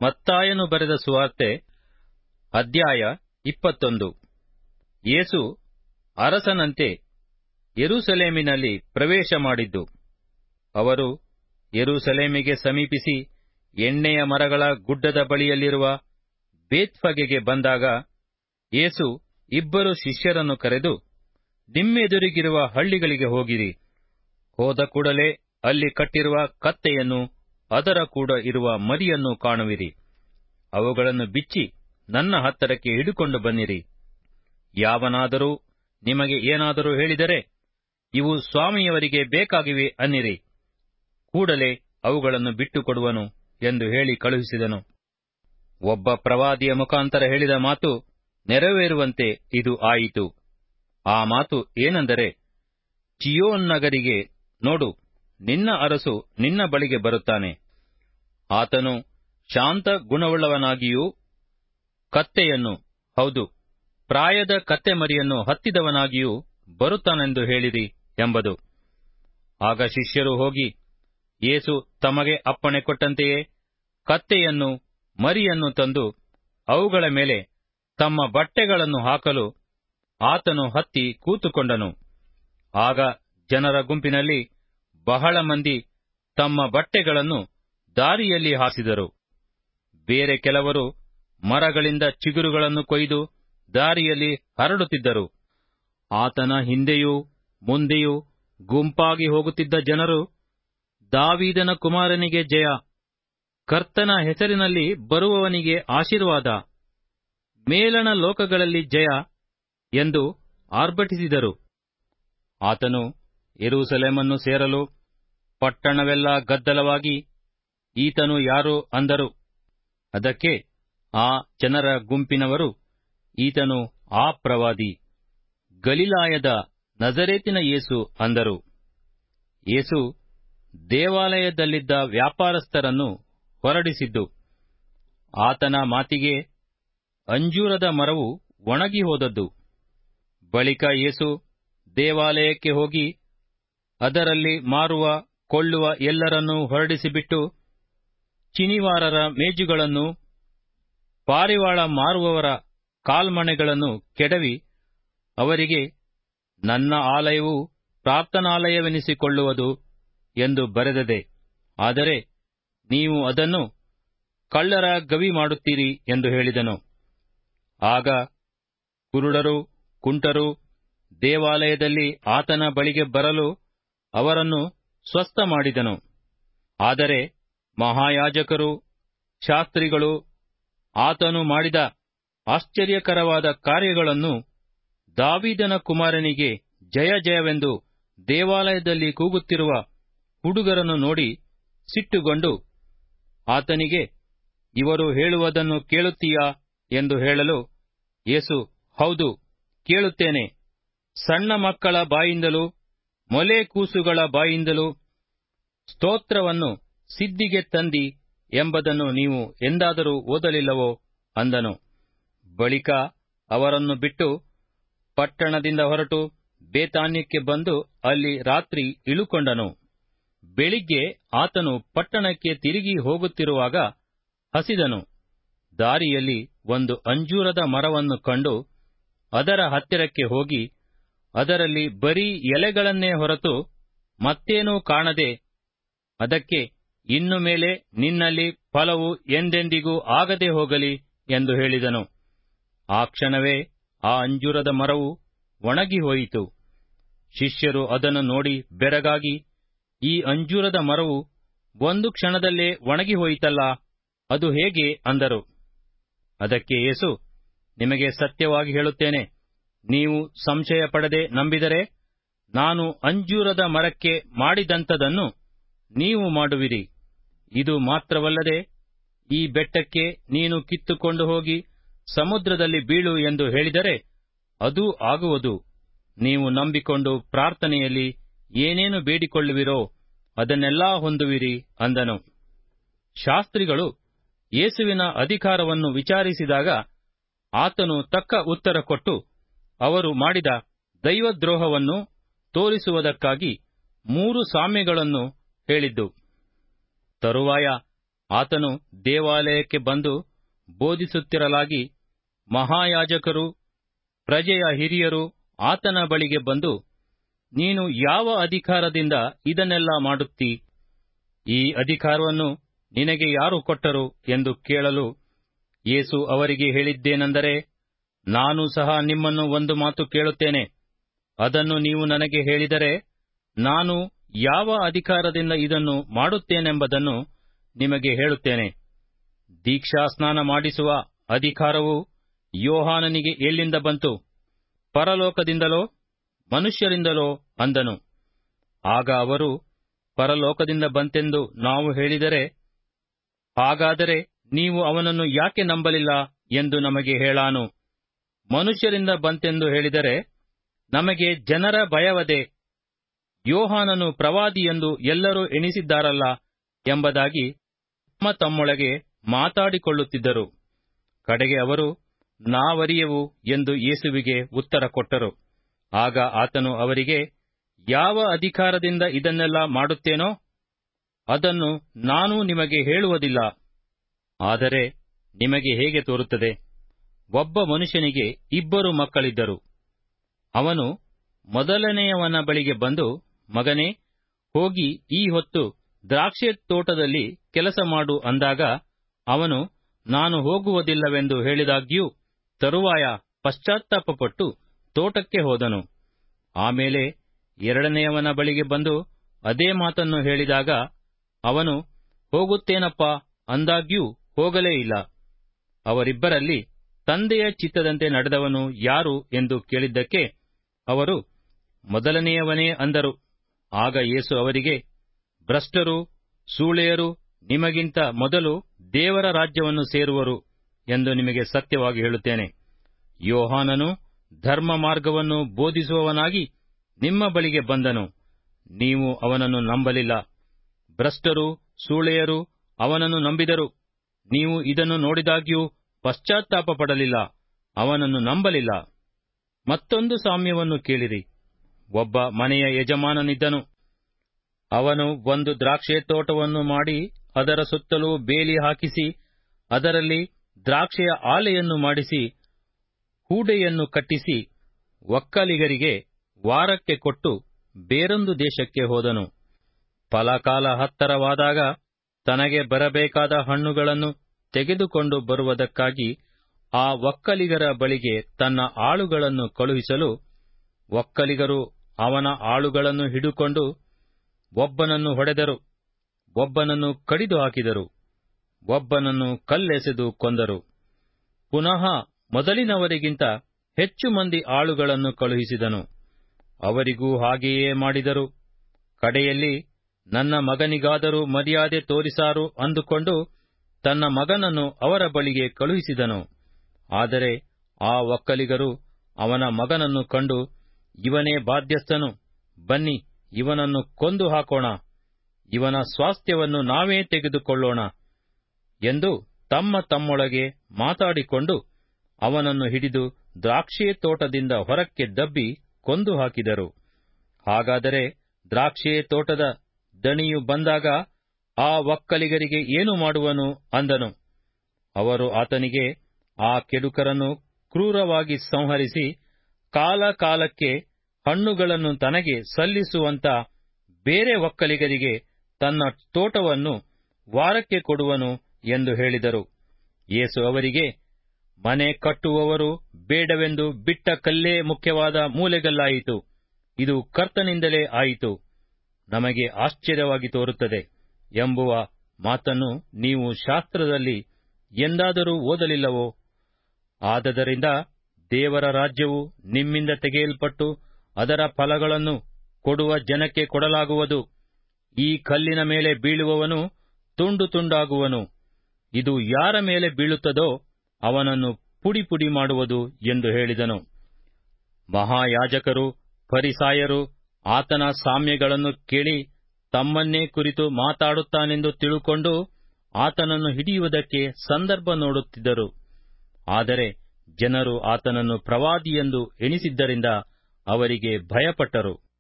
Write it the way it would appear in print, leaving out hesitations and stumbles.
ಮತ್ತಾಯನು ಬರೆದ ಸುವಾರ್ತೆ ಅಧ್ಯಾಯ 21. ಯೇಸು ಅರಸನಂತೆ ಯೆರೂಸಲೇಮಿನಲ್ಲಿ ಪ್ರವೇಶ ಮಾಡಿದ್ದು. ಅವರು ಯೆರೂಸಲೇಮಿಗೆ ಸಮೀಪಿಸಿ ಎಣ್ಣೆಯ ಮರಗಳ ಗುಡ್ಡದ ಬಳಿಯಲ್ಲಿರುವ ಬೇತ್ಫಗೆಗೆ ಬಂದಾಗ ಯೇಸು 2 ಶಿಷ್ಯರನ್ನು ಕರೆದು, ನಿಮ್ಮೆದುರಿಗಿರುವ ಹಳ್ಳಿಗಳಿಗೆ ಹೋಗಿರಿ. ಹೋದ ಕೂಡಲೇ ಅಲ್ಲಿ ಕಟ್ಟಿರುವ ಕತ್ತೆಯನ್ನು ಅದರ ಕೂಡ ಇರುವ ಮರಿಯನ್ನು ಕಾಣುವಿರಿ. ಅವುಗಳನ್ನು ಬಿಚ್ಚಿ ನನ್ನ ಹತ್ತಿರಕ್ಕೆ ಹಿಡುಕೊಂಡು ಬನ್ನಿರಿ. ಯಾವನಾದರೂ ನಿಮಗೆ ಏನಾದರೂ ಹೇಳಿದರೆ, ಇವು ಸ್ವಾಮಿಯವರಿಗೆ ಬೇಕಾಗಿವೆ ಅನ್ನಿರಿ. ಕೂಡಲೇ ಅವುಗಳನ್ನು ಬಿಟ್ಟುಕೊಡುವನು ಎಂದು ಹೇಳಿ ಕಳುಹಿಸಿದನು. ಒಬ್ಬ ಪ್ರವಾದಿಯ ಮುಖಾಂತರ ಹೇಳಿದ ಮಾತು ನೆರವೇರುವಂತೆ ಇದು ಆಯಿತು. ಆ ಮಾತು ಏನೆಂದರೆ, ಚೀಯೋನ್ ನಗರಿಗೆ, ನೋಡು, ನಿನ್ನ ಅರಸು ನಿನ್ನ ಬಳಿಗೆ ಬರುತ್ತಾನೆ. ಆತನು ಶಾಂತ ಗುಣವುಳ್ಳವನಾಗಿಯೂ ಕತ್ತೆಯನ್ನು, ಹೌದು, ಪ್ರಾಯದ ಕತ್ತೆಮರಿಯನ್ನು ಹತ್ತಿದವನಾಗಿಯೂ ಬರುತ್ತಾನೆಂದು ಹೇಳಿರಿ ಎಂಬುದು. ಆಗ ಶಿಷ್ಯರು ಹೋಗಿ ಯೇಸು ತಮಗೆ ಅಪ್ಪಣೆ ಕೊಟ್ಟಂತೆಯೇ ಕತ್ತೆಯನ್ನು ಮರಿಯನ್ನು ತಂದು ಅವುಗಳ ಮೇಲೆ ತಮ್ಮ ಬಟ್ಟೆಗಳನ್ನು ಹಾಕಲು ಆತನು ಹತ್ತಿ ಕೂತುಕೊಂಡನು. ಆಗ ಜನರ ಗುಂಪಿನಲ್ಲಿ ಬಹಳ ಮಂದಿ ತಮ್ಮ ಬಟ್ಟೆಗಳನ್ನು ದಾರಿಯಲ್ಲಿ ಹಾಸಿದರು. ಬೇರೆ ಕೆಲವರು ಮರಗಳಿಂದ ಚಿಗುರುಗಳನ್ನು ಕೊಯ್ದು ದಾರಿಯಲ್ಲಿ ಹರಡುತ್ತಿದ್ದರು. ಆತನ ಹಿಂದೆಯೂ ಮುಂದೆಯೂ ಗುಂಪಾಗಿ ಹೋಗುತ್ತಿದ್ದ ಜನರು, ದಾವೀದನ ಕುಮಾರನಿಗೆ ಜಯ, ಕರ್ತನ ಹೆಸರಿನಲ್ಲಿ ಬರುವವನಿಗೆ ಆಶೀರ್ವಾದ, ಮೇಲಣ ಲೋಕಗಳಲ್ಲಿ ಜಯ ಎಂದು ಆರ್ಭಟಿಸಿದರು. ಆತನು ಯೆರೂಸಲೇಮನ್ನು ಸೇರಲು ಪಟ್ಟಣವೆಲ್ಲ ಗದ್ದಲವಾಗಿ, ಈತನು ಯಾರು ಅಂದರು. ಅದಕ್ಕೆ ಆ ಜನರ ಗುಂಪಿನವರು, ಈತನು ಆ ಪ್ರವಾದಿ, ಗಲಿಲಾಯದ ನಜರೇತಿನ ಯೇಸು ಅಂದರು. ಯೇಸು ದೇವಾಲಯದಲ್ಲಿದ್ದ ವ್ಯಾಪಾರಸ್ಥರನ್ನು ಹೊರಡಿಸಿದ್ದು. ಆತನ ಮಾತಿಗೆ ಅಂಜೂರದ ಮರವು ಒಣಗಿ ಹೋದದ್ದು. ಬಳಿಕ ಯೇಸು ದೇವಾಲಯಕ್ಕೆ ಹೋಗಿ ಅದರಲ್ಲಿ ಮಾರುವ ಕೊಳ್ಳುವ ಎಲ್ಲರನ್ನೂ ಹೊರಡಿಸಿಬಿಟ್ಟು, ಚಿನಿವಾರರ ಮೇಜುಗಳನ್ನು, ಪಾರಿವಾಳ ಮಾರುವವರ ಕಾಲ್ಮಣೆಗಳನ್ನು ಕೆಡವಿ ಅವರಿಗೆ, ನನ್ನ ಆಲಯವು ಪ್ರಾರ್ಥನಾಲಯವೆನಿಸಿಕೊಳ್ಳುವುದು ಎಂದು ಬರೆದದೆ, ಆದರೆ ನೀವು ಅದನ್ನು ಕಳ್ಳರ ಗವಿ ಮಾಡುತ್ತೀರಿ ಎಂದು ಹೇಳಿದನು. ಆಗ ಕುರುಡರು, ಕುಂಟರು ದೇವಾಲಯದಲ್ಲಿ ಆತನ ಬಳಿಗೆ ಬರಲು ಅವರನ್ನು ಸ್ವಸ್ಥ ಮಾಡಿದನು. ಆದರೆ ಮಹಾಯಾಜಕರು, ಶಾಸ್ತ್ರಿಗಳು ಆತನು ಮಾಡಿದ ಆಶ್ಚರ್ಯಕರವಾದ ಕಾರ್ಯಗಳನ್ನು, ದಾವೀದನ ಕುಮಾರನಿಗೆ ಜಯ ಜಯವೆಂದು ದೇವಾಲಯದಲ್ಲಿ ಕೂಗುತ್ತಿರುವ ಹುಡುಗರನ್ನು ನೋಡಿ ಸಿಟ್ಟುಗೊಂಡು ಆತನಿಗೆ, ಇವರು ಹೇಳುವುದನ್ನು ಕೇಳುತ್ತೀಯಾ ಎಂದು ಹೇಳಲು, ಯೇಸು, ಹೌದು, ಕೇಳುತ್ತೇನೆ. ಸಣ್ಣ ಮಕ್ಕಳ ಬಾಯಿಂದಲೂ ಮೊಲೆ ಕೂಸುಗಳ ಬಾಯಿಂದಲೂ ಸ್ತೋತ್ರವನ್ನು ಸಿದ್ಧಿಗೆ ತಂದಿ ಎಂಬುದನ್ನು ನೀವು ಎಂದಾದರೂ ಓದಲಿಲ್ಲವೋ ಅಂದನು. ಬಳಿಕ ಅವರನ್ನು ಬಿಟ್ಟು ಪಟ್ಟಣದಿಂದ ಹೊರಟು ಬೇತಾನ್ಯಕ್ಕೆ ಬಂದು ಅಲ್ಲಿ ರಾತ್ರಿ ಇಳುಕೊಂಡನು. ಬೆಳಿಗ್ಗೆ ಆತನು ಪಟ್ಟಣಕ್ಕೆ ತಿರುಗಿ ಹೋಗುತ್ತಿರುವಾಗ ಹಸಿದನು. ದಾರಿಯಲ್ಲಿ ಒಂದು ಅಂಜೂರದ ಮರವನ್ನು ಕಂಡು ಅದರ ಹತ್ತಿರಕ್ಕೆ ಹೋಗಿ ಅದರಲ್ಲಿ ಬರೀ ಎಲೆಗಳನ್ನೇ ಹೊರತು ಮತ್ತೇನೂ ಕಾಣದೆ ಅದಕ್ಕೆ, ಇನ್ನು ಮೇಲೆ ನಿನ್ನಲ್ಲಿ ಫಲವು ಎಂದೆಂದಿಗೂ ಆಗದೆ ಹೋಗಲಿ ಎಂದು ಹೇಳಿದನು. ಆ ಕ್ಷಣವೇ ಆ ಅಂಜೂರದ ಮರವು ಒಣಗಿ ಹೋಯಿತು. ಶಿಷ್ಯರು ಅದನ್ನು ನೋಡಿ ಬೆರಗಾಗಿ, ಈ ಅಂಜೂರದ ಮರವು ಒಂದು ಕ್ಷಣದಲ್ಲೇ ಒಣಗಿ ಹೋಯಿತಲ್ಲ, ಅದು ಹೇಗೆ ಅಂದರು. ಅದಕ್ಕೆ ಯೇಸು, ನಿಮಗೆ ಸತ್ಯವಾಗಿ ಹೇಳುತ್ತೇನೆ, ನೀವು ಸಂಶಯ ಪಡದೆ ನಂಬಿದರೆ ನಾನು ಅಂಜೂರದ ಮರಕ್ಕೆ ಮಾಡಿದಂಥದನ್ನು ನೀವು ಮಾಡುವಿರಿ. ಇದು ಮಾತ್ರವಲ್ಲದೆ, ಈ ಬೆಟ್ಟಕ್ಕೆ ನೀನು ಕಿತ್ತುಕೊಂಡು ಹೋಗಿ ಸಮುದ್ರದಲ್ಲಿ ಬೀಳು ಎಂದು ಹೇಳಿದರೆ ಅದೂ ಆಗುವುದು. ನೀವು ನಂಬಿಕೊಂಡು ಪ್ರಾರ್ಥನೆಯಲ್ಲಿ ಏನೇನು ಬೇಡಿಕೊಳ್ಳುವಿರೋ ಅದನ್ನೆಲ್ಲಾ ಹೊಂದುವಿರಿ ಅಂದನು. ಶಾಸ್ತ್ರಿಗಳು ಯೇಸುವಿನ ಅಧಿಕಾರವನ್ನು ವಿಚಾರಿಸಿದಾಗ ಆತನು ತಕ್ಕ ಉತ್ತರ ಕೊಟ್ಟು, ಅವರು ಮಾಡಿದ ದೈವದ್ರೋಹವನ್ನು ತೋರಿಸುವುದಕ್ಕಾಗಿ 3 ಸಾಮ್ಯಗಳನ್ನು ಹೇಳಿದ್ದು. ತರುವಾಯ ಆತನು ದೇವಾಲಯಕ್ಕೆ ಬಂದು ಬೋಧಿಸುತ್ತಿರಲಾಗಿ ಮಹಾಯಾಜಕರು ಪ್ರಜೆಯ ಹಿರಿಯರು ಆತನ ಬಳಿಗೆ ಬಂದು, ನೀನು ಯಾವ ಅಧಿಕಾರದಿಂದ ಇದನ್ನೆಲ್ಲ ಮಾಡುತ್ತೀ? ಈ ಅಧಿಕಾರವನ್ನು ನಿನಗೆ ಯಾರು ಕೊಟ್ಟರು ಎಂದು ಕೇಳಲು, ಯೇಸು ಅವರಿಗೆ ಹೇಳಿದ್ದೇನೆಂದರೆ, ನಾನು ಸಹ ನಿಮ್ಮನ್ನು ಒಂದು ಮಾತು ಕೇಳುತ್ತೇನೆ. ಅದನ್ನು ನೀವು ನನಗೆ ಹೇಳಿದರೆ ನಾನು ಯಾವ ಅಧಿಕಾರದಿಂದ ಇದನ್ನು ಮಾಡುತ್ತೇನೆಂಬುದನ್ನು ನಿಮಗೆ ಹೇಳುತ್ತೇನೆ. ದೀಕ್ಷಾಸ್ನಾನ ಮಾಡಿಸುವ ಅಧಿಕಾರವು ಯೋಹಾನನಿಗೆ ಎಲ್ಲಿಂದ ಬಂತು? ಪರಲೋಕದಿಂದಲೋ ಮನುಷ್ಯರಿಂದಲೋ ಅಂದನು. ಆಗ ಅವರು, ಪರಲೋಕದಿಂದ ಬಂತೆಂದು ನಾವು ಹೇಳಿದರೆ, ಹಾಗಾದರೆ ನೀವು ಅವನನ್ನು ಯಾಕೆ ನಂಬಲಿಲ್ಲ ಎಂದು ನಮಗೆ ಹೇಳಾನು. ಮನುಷ್ಯರಿಂದ ಬಂತೆಂದು ಹೇಳಿದರೆ ನಮಗೆ ಜನರ ಭಯವದೆ, ಯೋಹಾನನು ಪ್ರವಾದಿಯೆಂದು ಎಲ್ಲರೂ ಎಣಿಸಿದ್ದಾರಲ್ಲ ಎಂಬುದಾಗಿ ತಮ್ಮೊಳಗೆ ಮಾತಾಡಿಕೊಳ್ಳುತ್ತಿದ್ದರು. ಕಡೆಗೆ ಅವರು, ನಾವರಿಯೆವು ಎಂದು ಯೇಸುವಿಗೆ ಉತ್ತರ ಕೊಟ್ಟರು. ಆಗ ಆತನು ಅವರಿಗೆ, ಯಾವ ಅಧಿಕಾರದಿಂದ ಇದನ್ನೆಲ್ಲ ಮಾಡುತ್ತೇನೋ ಅದನ್ನು ನಾನು ನಿಮಗೆ ಹೇಳುವುದಿಲ್ಲ. ಆದರೆ ನಿಮಗೆ ಹೇಗೆ ತೋರುತ್ತದೆ? ಒಬ್ಬ ಮನುಷ್ಯನಿಗೆ 2 ಮಕ್ಕಳಿದ್ದರು. ಅವನು ಮೊದಲನೆಯವನ ಬಳಿಗೆ ಬಂದು, ಮಗನೇ, ಹೋಗಿ ಈ ಹೊತ್ತು ದ್ರಾಕ್ಷೆ ತೋಟದಲ್ಲಿ ಕೆಲಸ ಮಾಡು ಅಂದಾಗ, ಅವನು, ನಾನು ಹೋಗುವುದಿಲ್ಲವೆಂದು ಹೇಳಿದಾಗ್ಯೂ ತರುವಾಯ ಪಶ್ಚಾತ್ತಾಪಪಟ್ಟು ತೋಟಕ್ಕೆ ಹೋದನು. ಆಮೇಲೆ 2ನೆಯವನ ಬಳಿಗೆ ಬಂದು ಅದೇ ಮಾತನ್ನು ಹೇಳಿದಾಗ, ಅವನು, ಹೋಗುತ್ತೇನಪ್ಪ ಅಂದಾಗ್ಯೂ ಹೋಗಲೇ ಇಲ್ಲ. ಅವರಿಬ್ಬರಲ್ಲಿ ತಂದೆಯ ಚಿತ್ತದಂತೆ ನಡೆದವನು ಯಾರು ಎಂದು ಕೇಳಿದ್ದಕ್ಕೆ ಅವರು, ಮೊದಲನೆಯವನೇ ಅಂದರು. ಆಗ ಯೇಸು ಅವರಿಗೆ, ಭ್ರಷ್ಟರು, ಸೂಳೆಯರು ನಿಮಗಿಂತ ಮೊದಲು ದೇವರ ರಾಜ್ಯವನ್ನು ಸೇರುವರು ಎಂದು ನಿಮಗೆ ಸತ್ಯವಾಗಿ ಹೇಳುತ್ತೇನೆ. ಯೋಹಾನನು ಧರ್ಮ ಮಾರ್ಗವನ್ನು ಬೋಧಿಸುವವನಾಗಿ ನಿಮ್ಮ ಬಳಿಗೆ ಬಂದನು, ನೀವು ಅವನನ್ನು ನಂಬಲಿಲ್ಲ. ಭ್ರಷ್ಟರು, ಸೂಳೆಯರು ಅವನನ್ನು ನಂಬಿದರು. ನೀವು ಇದನ್ನು ನೋಡಿದಾಗ್ಯೂ ಪಶ್ಚಾತ್ತಾಪ ಪಡಲಿಲ್ಲ, ಅವನನ್ನು ನಂಬಲಿಲ್ಲ. ಮತ್ತೊಂದು ಸಾಮ್ಯವನ್ನು ಕೇಳಿರಿ. ಒಬ್ಬ ಮನೆಯ ಯಜಮಾನನಿದ್ದನು. ಅವನು ಒಂದು ದ್ರಾಕ್ಷೆ ತೋಟವನ್ನು ಮಾಡಿ ಅದರ ಸುತ್ತಲೂ ಬೇಲಿ ಹಾಕಿಸಿ ಅದರಲ್ಲಿ ದ್ರಾಕ್ಷೆಯ ಆಲೆಯನ್ನು ಮಾಡಿಸಿ ಹೂಡೆಯನ್ನು ಕಟ್ಟಿಸಿ ಒಕ್ಕಲಿಗರಿಗೆ ವಾರಕ್ಕೆ ಕೊಟ್ಟು ಬೇರೊಂದು ದೇಶಕ್ಕೆ ಹೋದನು. ಫಲಕಾಲ ಹತ್ತರವಾದಾಗ ತನಗೆ ಬರಬೇಕಾದ ಹಣ್ಣುಗಳನ್ನು ತೆಗೆದುಕೊಂಡು ಬರುವುದಕ್ಕಾಗಿ ಆ ಒಕ್ಕಲಿಗರ ಬಳಿಗೆ ತನ್ನ ಆಳುಗಳನ್ನು ಕಳುಹಿಸಲು, ಒಕ್ಕಲಿಗರು ಅವನ ಆಳುಗಳನ್ನು ಹಿಡುಕೊಂಡು ಒಬ್ಬನನ್ನು ಹೊಡೆದರು, ಒಬ್ಬನನ್ನು ಕಡಿದು ಹಾಕಿದರು, ಒಬ್ಬನನ್ನು ಕಲ್ಲೆಸೆದು ಕೊಂದರು. ಪುನಃ ಮೊದಲಿನವರಿಗಿಂತ ಹೆಚ್ಚು ಮಂದಿ ಆಳುಗಳನ್ನು ಕಳುಹಿಸಿದನು. ಅವರಿಗೂ ಹಾಗೆಯೇ ಮಾಡಿದರು. ಕಡೆಯಲ್ಲಿ, ನನ್ನ ಮಗನಿಗಾದರೂ ಮರ್ಯಾದೆ ತೋರಿಸಾರು ಅಂದುಕೊಂಡು ತನ್ನ ಮಗನನ್ನು ಅವರ ಬಳಿಗೆ ಕಳುಹಿಸಿದನು. ಆದರೆ ಆ ಒಕ್ಕಲಿಗರು ಅವನ ಮಗನನ್ನು ಕಂಡು, ಇವನೇ ಬಾಧ್ಯಸ್ಥನು, ಬನ್ನಿ ಇವನನ್ನು ಕೊಂದು ಹಾಕೋಣ, ಇವನ ಸ್ವಾಸ್ಥ್ಯವನ್ನು ನಾವೇ ತೆಗೆದುಕೊಳ್ಳೋಣ ಎಂದು ತಮ್ಮೊಳಗೆ ಮಾತಾಡಿಕೊಂಡು ಅವನನ್ನು ಹಿಡಿದು ದ್ರಾಕ್ಷೆ ತೋಟದಿಂದ ಹೊರಕ್ಕೆ ದಬ್ಬಿ ಕೊಂದು ಹಾಕಿದರು. ಹಾಗಾದರೆ ದ್ರಾಕ್ಷೆ ತೋಟದ ದಣಿಯು ಬಂದಾಗ ಆ ಒಕ್ಕಲಿಗರಿಗೆ ಏನು ಮಾಡುವನು ಅಂದನು. ಅವರು ಆತನಿಗೆ, ಆ ಕೆಡುಕರನ್ನು ಕ್ರೂರವಾಗಿ ಸಂಹರಿಸಿ ಕಾಲಕಾಲಕ್ಕೆ ಹಣ್ಣುಗಳನ್ನು ತನಗೆ ಸಲ್ಲಿಸುವಂತ ಬೇರೆ ಒಕ್ಕಲಿಗರಿಗೆ ತನ್ನ ತೋಟವನ್ನು ವಾರಕ್ಕೆ ಕೊಡುವನು ಎಂದು ಹೇಳಿದರು. ಯೇಸು ಅವರಿಗೆ, ಮನೆ ಕಟ್ಟುವವರು ಬೇಡವೆಂದು ಬಿಟ್ಟ ಕಲ್ಲೇ ಮುಖ್ಯವಾದ ಮೂಲೆಗಲ್ಲಾಯಿತು. ಇದು ಕರ್ತನಿಂದಲೇ ಆಯಿತು, ನಮಗೆ ಆಶ್ಚರ್ಯವಾಗಿ ತೋರುತ್ತದೆ ಎಂಬುವ ಮಾತನ್ನು ನೀವು ಶಾಸ್ತ್ರದಲ್ಲಿ ಎಂದಾದರೂ ಓದಲಿಲ್ಲವೋ? ಆದದರಿಂದ ದೇವರ ರಾಜ್ಯವು ನಿಮ್ಮಿಂದ ತೆಗೆಯಲ್ಪಟ್ಟು ಅದರ ಫಲಗಳನ್ನು ಕೊಡುವ ಜನಕ್ಕೆ ಕೊಡಲಾಗುವುದು. ಈ ಕಲ್ಲಿನ ಮೇಲೆ ಬೀಳುವವನು ತುಂಡು ತುಂಡಾಗುವನು, ಇದು ಯಾರ ಮೇಲೆ ಬೀಳುತ್ತದೋ ಅವನನ್ನು ಪುಡಿ ಪುಡಿ ಮಾಡುವುದು ಎಂದು ಹೇಳಿದನು. ಮಹಾಯಾಜಕರು ಫರಿಸಾಯರು ಆತನ ಸಾಮ್ಯಗಳನ್ನು ಕೇಳಿ ತಮ್ಮನ್ನೇ ಕುರಿತು ಮಾತಾಡುತ್ತಾನೆಂದು ತಿಳುಕೊಂಡು ಆತನನ್ನು ಹಿಡಿಯುವುದಕ್ಕೆ ಸಂದರ್ಭ ನೋಡುತ್ತಿದ್ದರು. ಆದರೆ ಜನರು ಆತನನ್ನು ಪ್ರವಾದಿಯೆಂದು ಎಣಿಸಿದ್ದರಿಂದ ಅವರಿಗೆ ಭಯಪಟ್ಟರು.